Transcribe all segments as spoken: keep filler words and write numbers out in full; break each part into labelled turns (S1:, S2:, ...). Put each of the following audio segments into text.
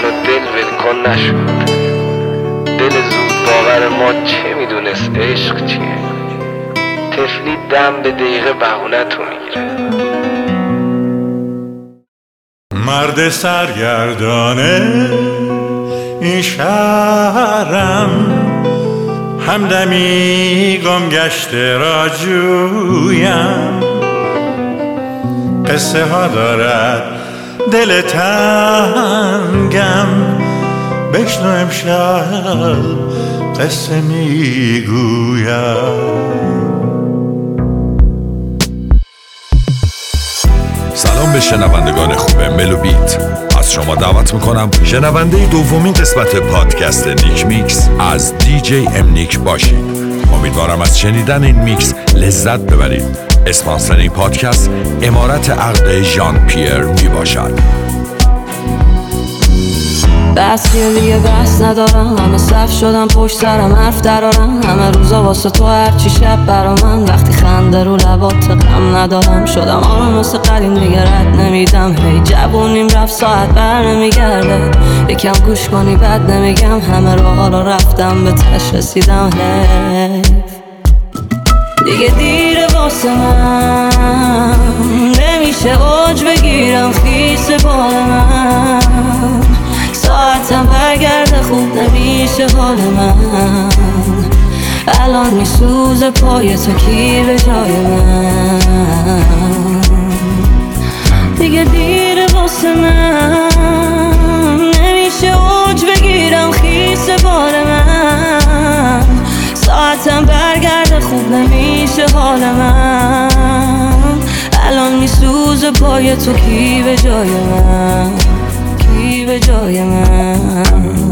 S1: منو دل ولکن نشد. دل زود باور ما چه میدونست عشق چیه؟ طفلی دم به دقیقه بهونه تو میگیره.
S2: مرد سرگردانه این شهرم، همدمی گم گشته را جویم. قصه ها دارد دل تنگم، بشنو امشب قصه میگویم.
S3: سلام به شنوندگان خوب ملو بیت. از شما دعوت میکنم شنونده دومین قسمت پادکست نیک میکس از دی جی ام نیک باشید. امیدوارم از شنیدن این میکس لذت ببرید. اسپانسر این پادکست امارت عقد ژان پیر می باشد.
S4: بس دیگه بس ندارم، همه صف شدم پشت سرم حرف درارم. همه روزا واسه تو هرچی شب برا من، وقتی خنده رو لبات غم ندارم. شدم آرام مثل قدیم دیگه رد نمیدم. هی جوونیم رفت ساعت بر نمیگرده، یکم گوش کنی بد نمیگم. همه راه رو رفتم به تش رسیدم. هی دیگه دیره واسه من، نمیشه اوج بگیرم خیس بال من. ساعتم برگرده خوب نمیشه حال من. الان میسوزه پای تو کی به جای من. دیگه دیره واسه من، نمیشه اوج بگیرم خیس بال من. ساعتم برگرده خوب نمیشه حال من. الان میسوزه پای تو کی به جای من، کی به جای من.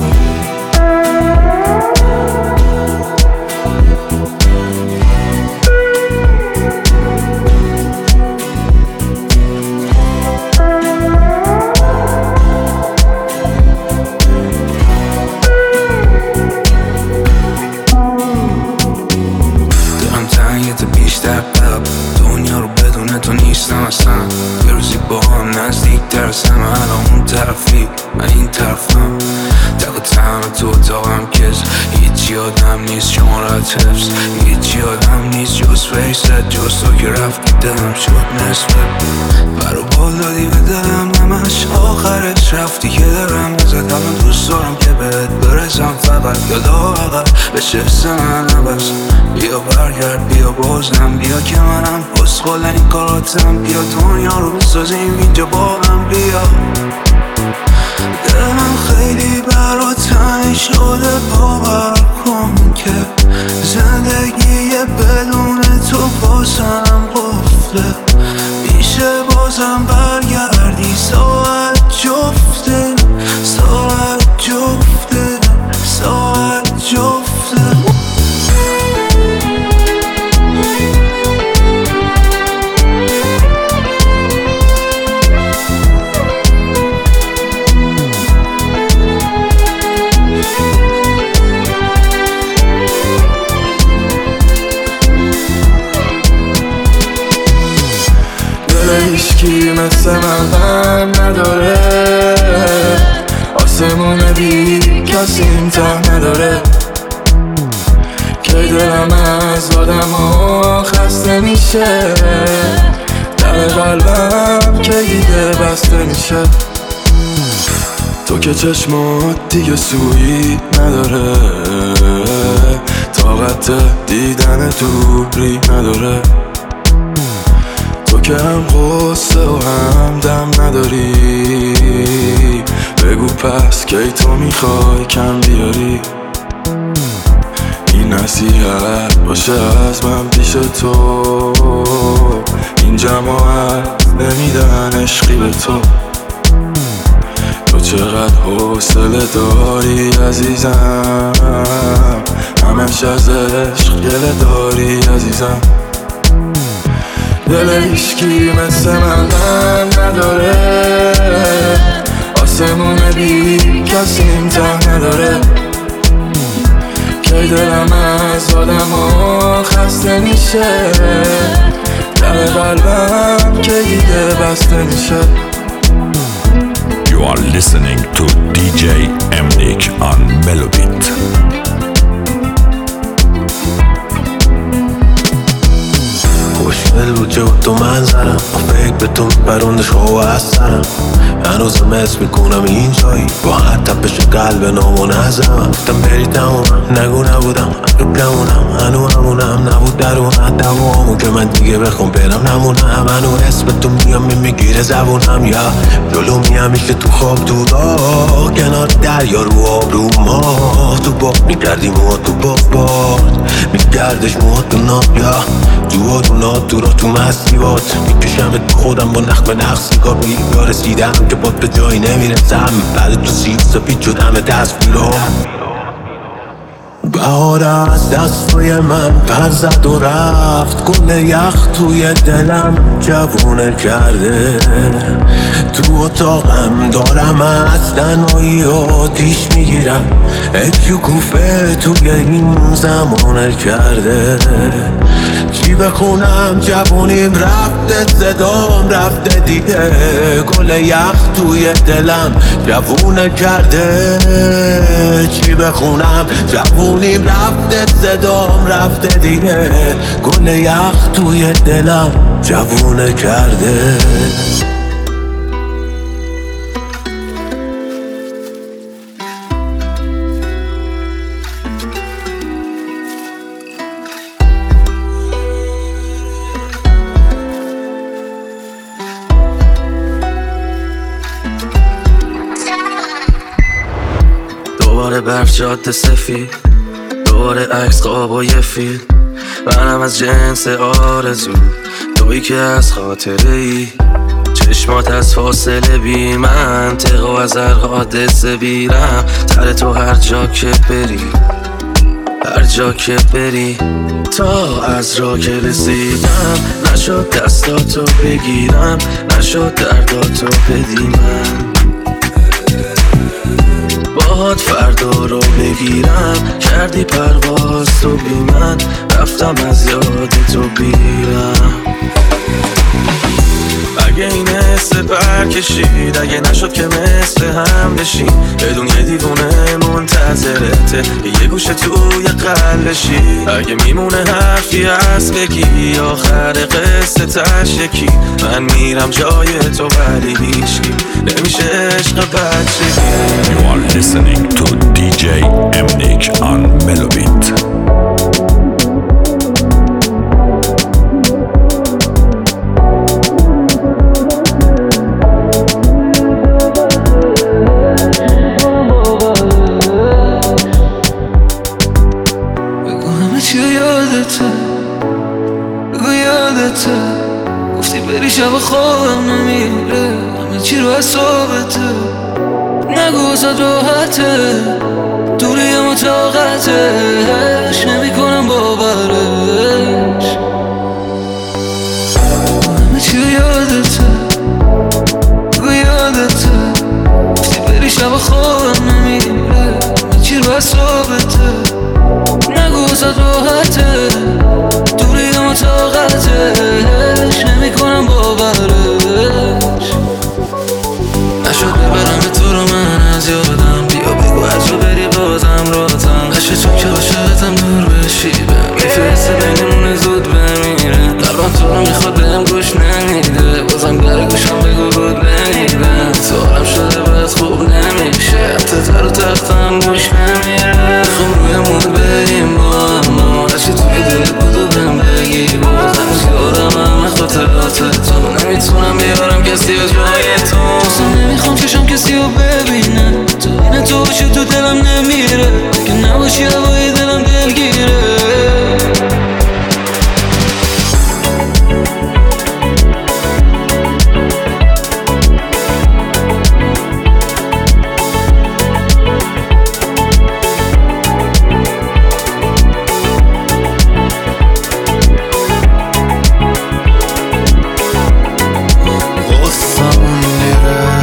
S5: دلم تنگت بیشتر قبل، دنیا رو بدون تو نیستم اصلا. یه روزی با هم نزدیک ترسم، الان اون طرفی من این طرفم. تق و تنها تو اتاقم کس هیچی آدم نیست شمارت حفظ، هیچی آدم نیست جز فیست. جز تو که رفتی دلم شد نصفه. برو بال دادی به دلم همش، آخرش رفتی که دارم بزد. الان دوست دارم که بهت برسم، فقط یادا عقب بشه من عوض. بیا برگرد بیا بازم، بیا که منم بسخال این کاراتم. بیا دنیا رو بسازیم اینجا با هم. بیا دلم خیلی برا تنگ شده، باور کن که زندگی بدون تو بازم قفله. میشه بازم برگردی ساعت جفته، ساعت جفته، ساعت جفته. هیچکی مثل من غم نداره، آسمون بی کسی امتح نداره. که دلم از آدم ها خسته میشه، در قلبم که دیگه بسته میشه. تو که چشمات دیگه سویی نداره، طاقت دیدن دوری نداره. تو که هم غصه و هم دم نداری، بگو پس کی تو میخوای کم بیاری. این نصیحت باشه از من پیش تو، این جماعت نمیدن عشقی به تو. تو چقدر حوصله داری عزیزم، همش از عشق گله داری عزیزم. دل هیچکی مثل من غم نداره، آسمون بی کسی امتح نداره. که دلم از آدم ها خسته میشه، در قلبم که دیگه بسته میشه.
S3: You are listening to دی جی امنیک on Melobit.
S6: خوشگل بود جو تو منظرم، فکر به تو میپرونده شو از سرم. هنوزم اسم میکنم اینجایی با هر تپش قلب نامنظمم. گفتم بری تمومم، نگو نبودم رو کمونم، هنو همونم نبود درونم دوامو که من دیگه بخوام برم نمونم. هنو اسم تو میام میگیره زبونم، یا جلو میام میشه تو خواب تو راه کنار دریا رو آب رو ماه. تو با میگردی موها تو باد میگردش موها تو ناب، یا تو رو تو را تو مسیبات میکشم تو خودم با نخ به نخ سیگار میگا رسیدم که باد به جایی نمیرسم. بعد تو سیب سپید شدم تصویرم. بهار از دستای من پر زد و رفت، گل یخ توی دلم جوونه کرده. تو اتاقم دارم از تنهایی آتیش میگیرم، اکیو کوفه توی این زمانه کرده. چی بخونم جوونیم رفته، صدام رفته دیگه. گل یخ توی دلم جوونه کرده. چی بخونم جوونیم رفته، صدام رفته دیگه. گل یخ توی دلم جوونه کرده.
S7: دوباره برف جاده سفید، دوباره عکس خواب و یه فیلم. منم از جنس آرزو، تویی که از خاطره ای. چشمات از فاصله بی منطق و از هر حادثه بیرم. تر تو هر جا که بری، هر جا که بری. تا از راه که رسیدم نشد دستاتو بگیرم، نشد درداتو بدیمم. باهات فردا رو بگیرم، کردی پرواز تو بی من. رفتم از یاد تو بیرم. اگه این حس برکشید، اگه نشد که مثل هم بشین. بدون یه دیوونه منتظرته، یه گوشه توی قلبشی. اگه میمونه حرفی هست بگی، آخر قصه تش یکی. من میرم جای تو ولی هیچکی نمیشه عشق بچگی.
S3: You are listening to دی جی امنیک on Melobit.
S8: گفتی بری شب خوابم نمیره، همه چی رو از صحبته. نگو ازت راحته، دوریم و طاقتش نمی کنم باورش. همه چی رو یادته، بگو یادته. گفتی بری شب خوابم نمیره، همه چی رو از صحبته. نگو ازت راحته، دوریم و طاقتش نمی کنم باورش. نشد ببرم به تو رو من از یادم، بیا بگو هر جا بری بازم راتم. قشه چون که عاشقتم دور بشی، بهم میفرسته بینمونه زود بمیره. قلبم تو رو میخواد بهم گوش نمیده، بازم در گوشم بگو بود بمیدم. سوالم شده باید خوب نمیشه، حتی تر و تختم گوش نمیره. خب روی مود بریم با اما، هرچی توی دل بود و بهم بگی. بازم یادم همه خاطرات تو، نمیتونم بیارم کسی از جای تو. اصلا نمیخوام چشم کسی رو ببینه، تو اینه تو باشی تو دلم نمیره. که نباشی هوای دلم دلگیره.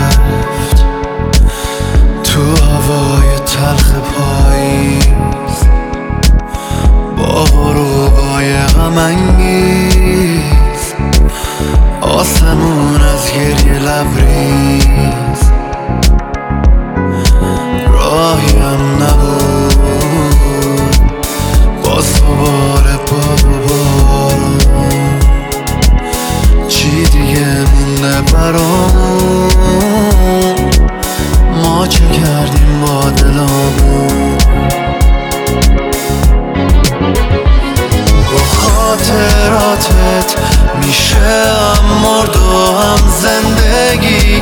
S6: تلخ پاییز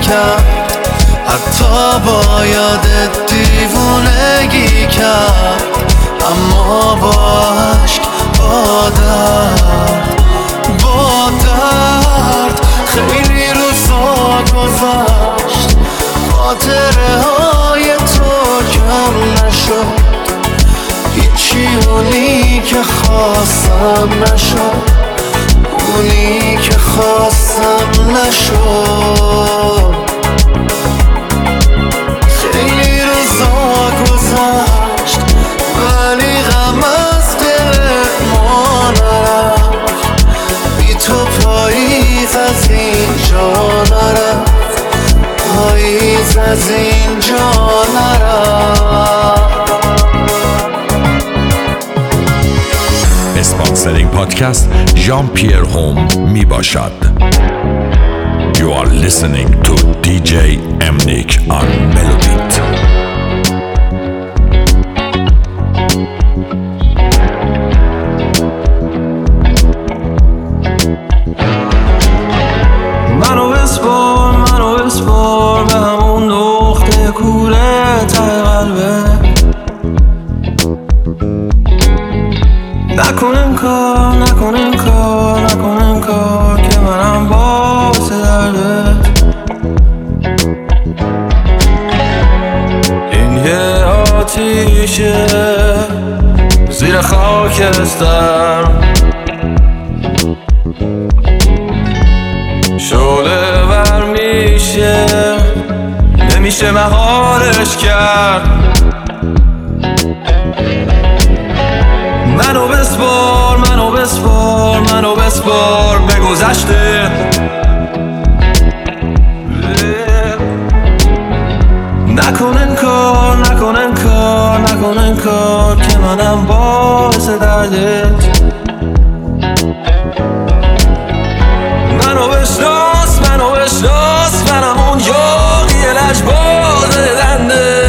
S9: کرد، حتی با یادت دیوونگی کرد، اما با عشق با درد با درد خیلی روزا گذشت، خاطره های تو کم نشد، هیچی اونی که خواستم نشد، اونی که خواستم نشد. خیلی روزا گذشت ولی غم از دل ما نرفت، بی تو پاییز از اینجا نرفت، پاییز از اینجا نرفت.
S3: اسپانسرینگ پادکست ژان پیر هوم می باشد. You are listening to دی جی امنیک on Melobit.
S8: منو بسپار منو بسپار به همون نقطه کوره ته قلبه، نکن این کار نکن این کار نکن این کار که منم باعث دردت. این یه آتیشه زیر خاکستر، شعله ور میشه نمیشه مهارش کرد. منو بسپار منو بسپار منو بسپار به گذشته، نکن این کار نکن این کار نکن این کار که منم باعث دردت. منو بشناس منو بشناس منم اون یاقی لجباز دنده،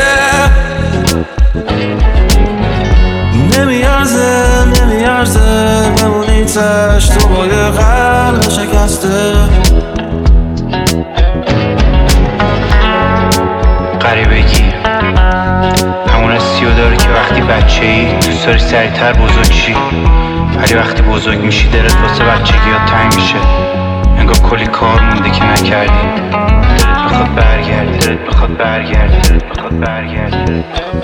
S8: نمیارزه نمیارزه بمونی تشت تو با یه قلب شکسته.
S10: غریبگی همون حسیو داره که وقتی بچه ای دوست داری سریعتر بزرگ شی، ولی وقتی بزرگ میشی دلت واسه بچگی ها تنگ میشه، انگار کلی کار مونده که نکردی، دلت بخواد برگردی دلت بخواد برگردی دلت بخواد برگردی.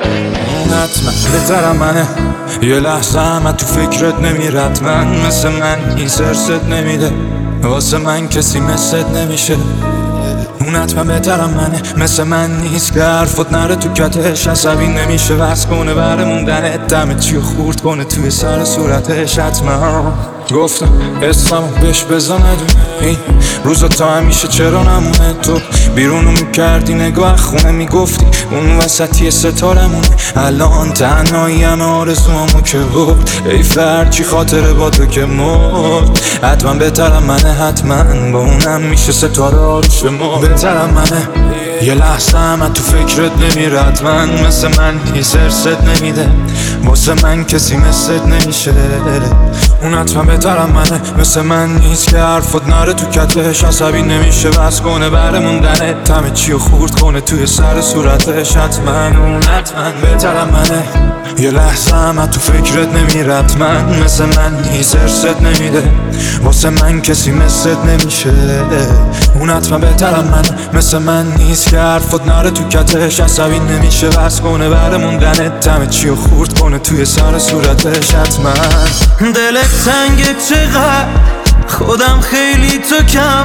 S8: حتما بهترم منه یه لحظه هم تو فکرت نمیرد، من مثل من این سرست نمیده، واسه من کسی مثلت نمیشه. اون حتما بهترم منه مثل من نیست که حرفت نره تو کتش، عصبی نمیشه وز کنه بره موندنت، دمت چیو خورد کنه توی سر صورتش. حتما گفتم اسممو بهش بزن ندونه، این روزا تا همیشه چرا نمونه، تو بیرونو میکردی نگاه خونه میگفتی اون وسطی ستارمونه، الان تنهایی همه آرزوامو که بود، ای فرد چی خاطره با تو که مرد. حتما بهترم منه حتما با اونم میشه ستاره آروش ما، بهترم منه یه لحظه هم تو فکرت نمیرد، من مثل من نیست ارست نمیده، واسه من کسی مثلت نمیشه. اون حتما بهترم منه مثل من نیست که حرفت نره تو کتش، عصبی نمیشه بس کنه بره موندنه، همه چیو خورد کنه توی سر صورتش. حتما اون حتما بهترم منه یه لحظه هم تو فکرت نمیرد، من مثل من نیست ارست نمیده، واسه من کسی مثلت نمیشه. اون حتما بهترم منه مثل من نیست که حرفت نره تو کتش، عصبی نمیشه بس کنه بره موندنه، همه چیو خورد کنه توی سر صورتش. حتما
S9: دلت تنگه چقدر خودم خیلی تو کم،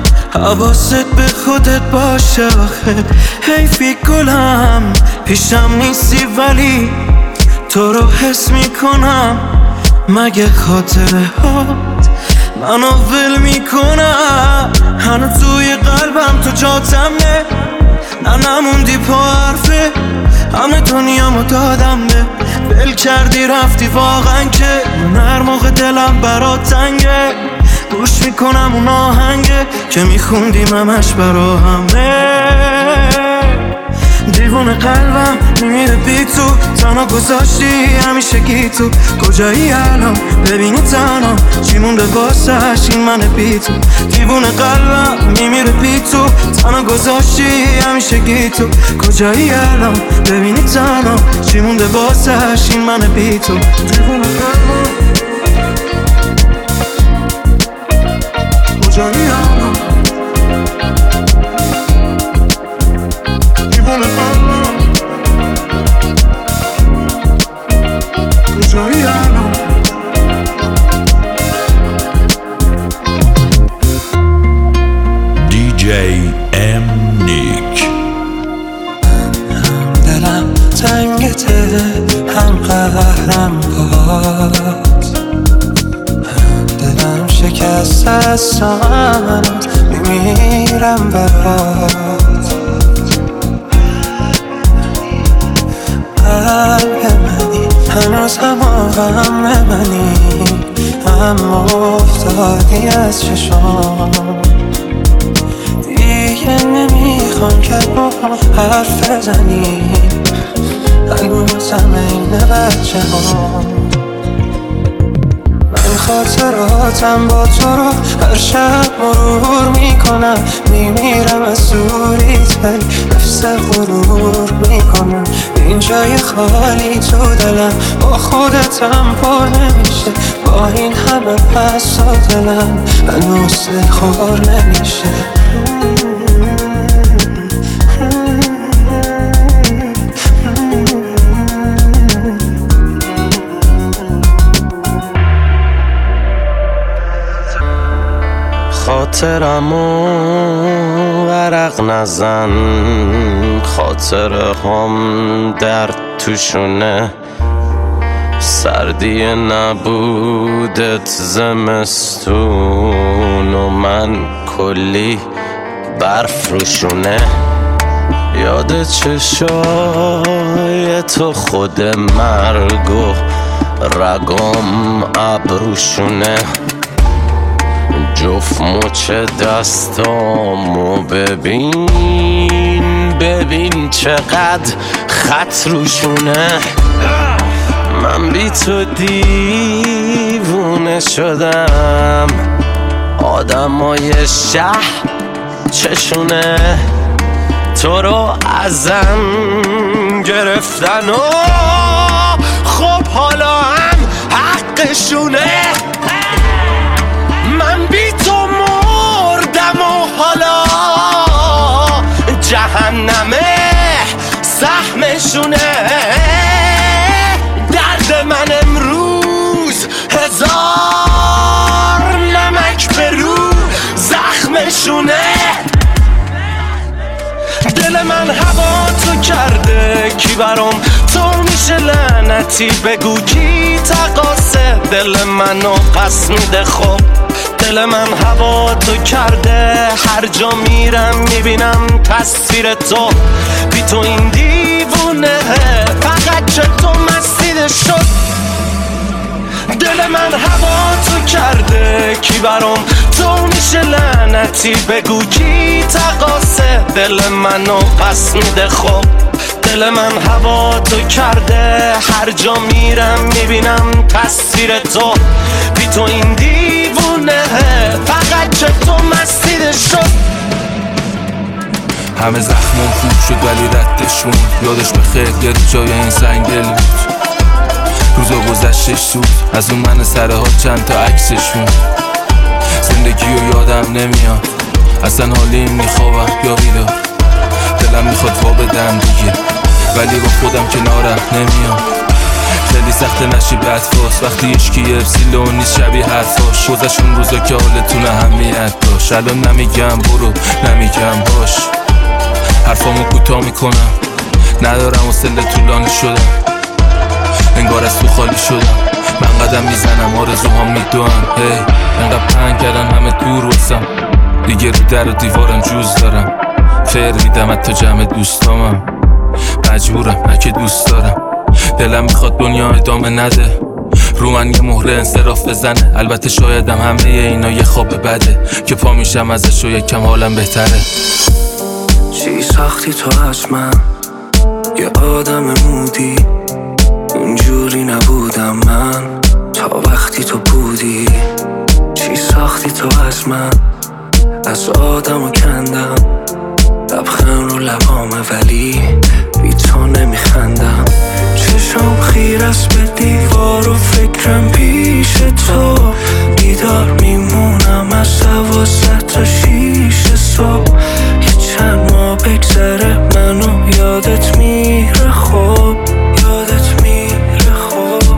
S9: حواست به خودت باشه آخه حیفی گلم، پیشم نیستی ولی تو رو حس میکنم، مگه خاطره هات منو ول میکنم، هنو توی قلبم تو جاتمه، نه نموندی پا حرفه، همه دنیامو دادم به ول کردی رفتی واقعا که من هر موقع دلم برات تنگه، گوش میکنم اون آهنگه که میخوندیم همش برا همه، دیوونه قلبم میمیره بی تو، تنها گذاشتی همیشه گی تو. کجایی الان ببینی تنها چی مونده واسش این من بی تو. دیوونه قلبم میمیره بی تو، تنها گذاشتی همیشه گی تو. کجایی الان ببینی تنها چی مونده واسش این من بی تو. دیوونه قلبم کجایی الان دیوونه قلبم کجایی الان.
S3: دی جی ام نیک.
S6: دلم تنگته هم قهرم باز، دلم شکست از تو هنوز میمیرم برات. قلب منی هنوز همه غم منی، اما افتادی از چشام. دیگه نمیخوام که با هم حرف بزنیم، هنوزم این بچه هم. من خاطراتم با تو رو هر شب مرور میکنم، میمیرم از دوریت ولی حفظ غرور میکنم. این جای خالی تو دلم با خودتم پر نمیشه، با این همه پس و دلم هنوز خور نمیشه.
S11: خاطرمو ورق نزن، خاطره هم درد توشونه. سردی نبودت زمستون و من کلی برف روشونه. یاد چشای تو خود مرگ و رگام ابروشونه. جفت مچ دستامو ببین، ببین چقدر خط روشونه. من بی تو دیوونه شدم، آدمای شهر چشونه تو رو ازم گرفتن و خب حالا هم حقشونه. من بی تو مردم و حالا جهنمه سهمشونه. درد من امروز هزار نمک به رو زخمشونه. دل من هوا تو کرده کی برام تو میشه لعنتی، بگو کی تقاسه دل منو پس میده. خب دل من هوا تو کرده، هر جا میرم میبینم تصویر تو. بی تو این دیوونه فقط چه تو مسیده شد. دل من هوا تو کرده کی برام تو میشه لعنتی، بگو کی تقاسه دل منو پس میده. خب دل من هوا تو کرده، هر جا میرم میبینم تصویر تو. بی تو این دیوونه فقط چه تو مسیده شد.
S5: همه زخمون خوب شد ولی ردشون یادش بخیر یه جای این سنگ دل بود. روزا گذشتش سود از اون من سرها چند تا عکسشون. زندگی رو یادم نمیاد اصلا، حالیم میخوابم یا بیدار. دلم میخواد وا بدم دیگه ولی با خودم کنارم نمیام. خیلی سخت نشی بدفاست وقتی اشکی ارسیلون نیست شبیه حرفاش. گذشون روزا که حالتون اهمیت داشت، الان نمیگم برو نمیگم باش. حرفامو کوتاه میکنم ندارم حوصله طولانی شدم، انگار از تو خالی شدم. من قدم میزنم آرزوهام میدونم هی انقدر پنگ کردن همه دور واسم. دیگه رو در و دیوارم جوز دارم، فر میدم حتی جمع دوستامم. مجبورم نه که دوست دارم، دلم میخواد دنیا ادامه نده. رو من یه مهره انصراف بزنه. البته شایدم همه اینا یه خواب بده که پا میشم ازش و یکم حالم بهتره.
S7: چی ساختی تو از من
S5: یه آدم مودی، اونجوری نبودم من تا وقتی تو بودی. چی ساختی تو از من؟ از آدمو کندم، لبخند رو لبامه ولی بی تو نمیخندم. چشم خیر است به دیوار و فکرم پیش تو، بیدار میمونم از دوازده تا شیش صبح. یه چند ماه بگذره منو یادت میره خوب، یادت میره خوب.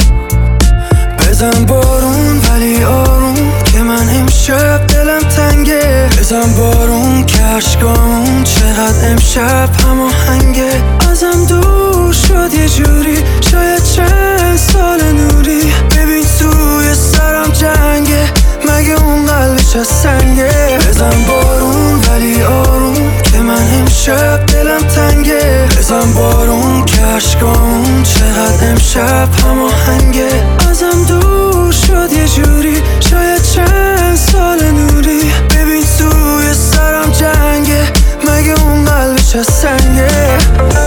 S5: بزن بارون ولی آروم که من امشب دلم تنگه. بزن بارون که عشقامون چقدر امشب هماهنگه. ازم دور شد یه جوری، شاید چند سال نوری. ببین توی سرم جنگه، مگه اون قلبش از سنگه. بزن بارون ولی آروم که من امشب دلم تنگه. بزن بارون که عشقامون چقدر امشب هماهنگه. ازم دور شد یه جوری، شاید چند سال نوری. ببین توی سرم جنگه، مگه اون قلبش از سنگه.